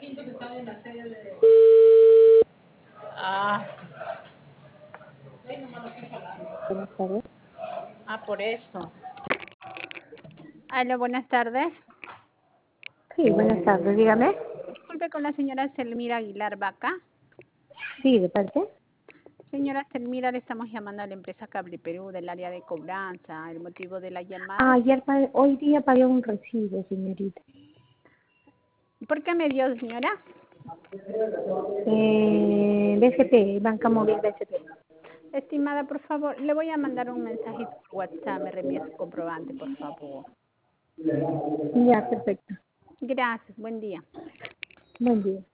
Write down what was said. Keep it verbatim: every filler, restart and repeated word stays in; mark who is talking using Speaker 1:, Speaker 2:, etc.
Speaker 1: Ah,
Speaker 2: Buenas tardes.
Speaker 1: ah, por eso. Aló, buenas tardes.
Speaker 2: Sí, buenas tardes, dígame.
Speaker 1: Disculpe con la señora Selmira Aguilar Vaca.
Speaker 2: Sí, ¿de parte?
Speaker 1: Señora Selmira, le estamos llamando a la empresa Cable Perú del área de cobranza. El motivo de la llamada
Speaker 2: Ah,
Speaker 1: es...
Speaker 2: ayer, pa- hoy día pagué un recibo, señorita.
Speaker 1: ¿Por qué me dio, señora?
Speaker 2: Eh, B C P, Banca Móvil B C P.
Speaker 1: Estimada, por favor, le voy a mandar un mensajito por WhatsApp. Me reenvía su comprobante, por favor.
Speaker 2: Ya, perfecto.
Speaker 1: Gracias, buen día.
Speaker 2: Buen día.